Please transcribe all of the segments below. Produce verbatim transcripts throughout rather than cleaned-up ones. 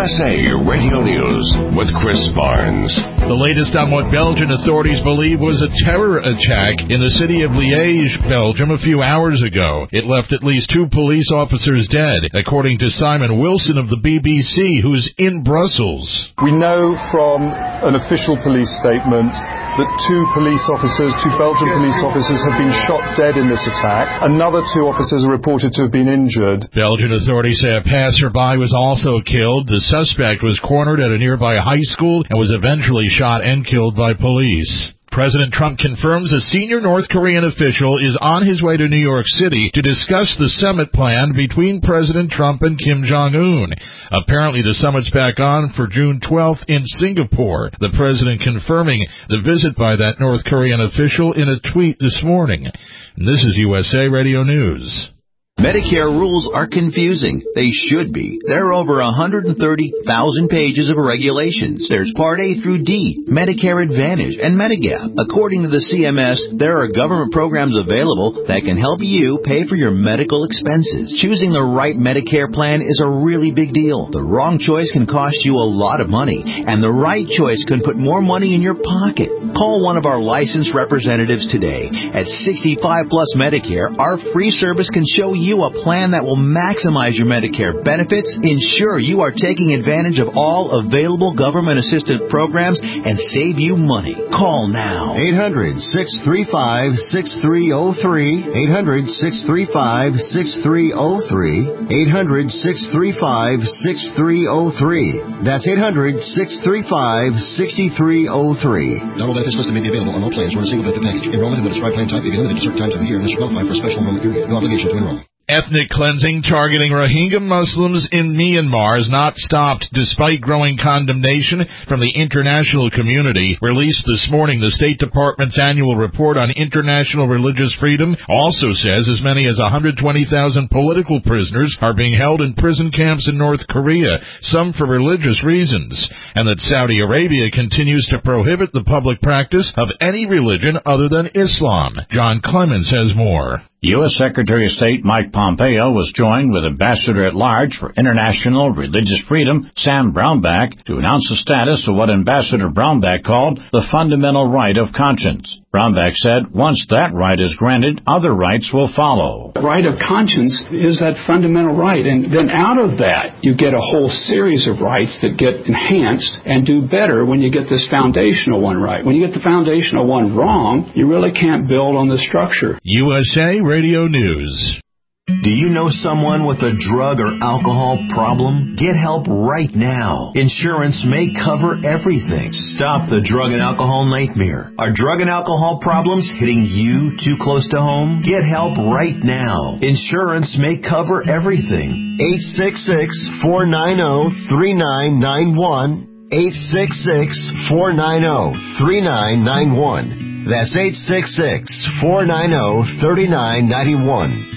S A Radio News with Chris Barnes. The latest on what Belgian authorities believe was a terror attack in the city of Liège, Belgium, a few hours ago. It left at least two police officers dead, according to Simon Wilson of the B B C, who's in Brussels. We know from an official police statement that two police officers, two Belgian police officers, have been shot dead in this attack. Another two officers are reported to have been injured. Belgian authorities say a passerby was also killed. The suspect was cornered at a nearby high school and was eventually shot and killed by police. President Trump confirms a senior North Korean official is on his way to New York City to discuss the summit plan between President Trump and Kim Jong-un. Apparently the summit's back on for June twelfth in Singapore. The president confirming the visit by that North Korean official in a tweet this morning. And this is U S A Radio News. Medicare rules are confusing. They should be. There are over one hundred thirty thousand pages of regulations. There's Part A through D, Medicare Advantage, and Medigap. According to the C M S, there are government programs available that can help you pay for your medical expenses. Choosing the right Medicare plan is a really big deal. The wrong choice can cost you a lot of money, and the right choice can put more money in your pocket. Call one of our licensed representatives today. At sixty-five plus Medicare, our free service can show you you a plan that will maximize your Medicare benefits, ensure you are taking advantage of all available government assistance programs, and save you money. Call now. eight hundred, six three five, six three zero three. eight hundred, six three five, six three zero three. eight hundred, six three five, six three zero three. That's eight hundred, six three five, six three zero three. Not all benefits listed may be available on all plans or in a single benefit package. Enrollment in the described plan type may be limited to certain times of the year unless you qualify for a special enrollment period. No obligation to enroll. Ethnic cleansing targeting Rohingya Muslims in Myanmar has not stopped despite growing condemnation from the international community. Released this morning, the State Department's annual report on international religious freedom also says as many as one hundred twenty thousand political prisoners are being held in prison camps in North Korea, some for religious reasons, and that Saudi Arabia continues to prohibit the public practice of any religion other than Islam. John Clemens has more. U S Secretary of State Mike Pompeo was joined with Ambassador-at-Large for International Religious Freedom, Sam Brownback, to announce the status of what Ambassador Brownback called the fundamental right of conscience. Brownback said once that right is granted, other rights will follow. The right of conscience is that fundamental right, and then out of that, you get a whole series of rights that get enhanced and do better when you get this foundational one right. When you get the foundational one wrong, you really can't build on the structure. U S A Radio News. Do you know someone with a drug or alcohol problem? Get help right now. Insurance may cover everything. Stop the drug and alcohol nightmare. Are drug and alcohol problems hitting you too close to home? Get help right now. Insurance may cover everything. eight six six, four nine zero, three nine nine one. eight six six, four nine zero, three nine nine one. That's eight six six, four nine zero, three nine nine one.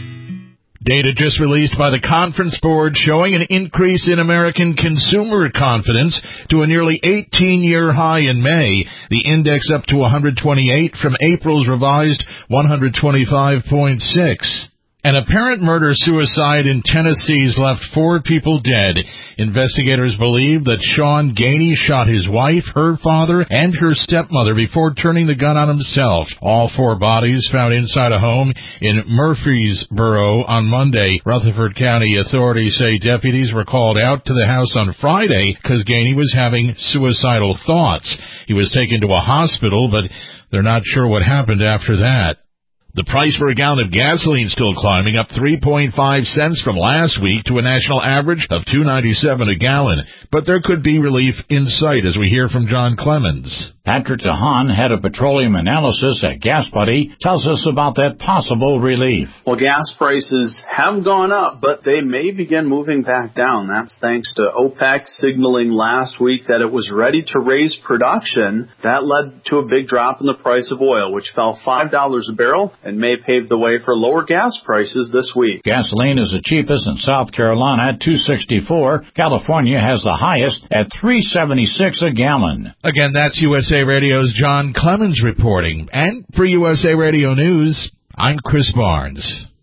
Data just released by the Conference Board showing an increase in American consumer confidence to a nearly eighteen-year high in May. The index up to one hundred twenty-eight from April's revised one hundred twenty-five point six. An apparent murder-suicide in Tennessee's left four people dead. Investigators believe that Sean Gainey shot his wife, her father, and her stepmother before turning the gun on himself. All four bodies found inside a home in Murfreesboro on Monday. Rutherford County authorities say deputies were called out to the house on Friday because Gainey was having suicidal thoughts. He was taken to a hospital, but they're not sure what happened after that. The price for a gallon of gasoline still climbing, up three point five cents from last week to a national average of two ninety-seven a gallon. But there could be relief in sight, as we hear from John Clemens. Patrick DeHaan, head of petroleum analysis at GasBuddy, tells us about that possible relief. Well, gas prices have gone up, but they may begin moving back down. That's thanks to OPEC signaling last week that it was ready to raise production. That led to a big drop in the price of oil, which fell five dollars a barrel and may pave the way for lower gas prices this week. Gasoline is the cheapest in South Carolina at two sixty-four. California has the highest at three seventy-six a gallon. Again, that's U S A Radio's John Clemens reporting. And for U S A Radio News, I'm Chris Barnes.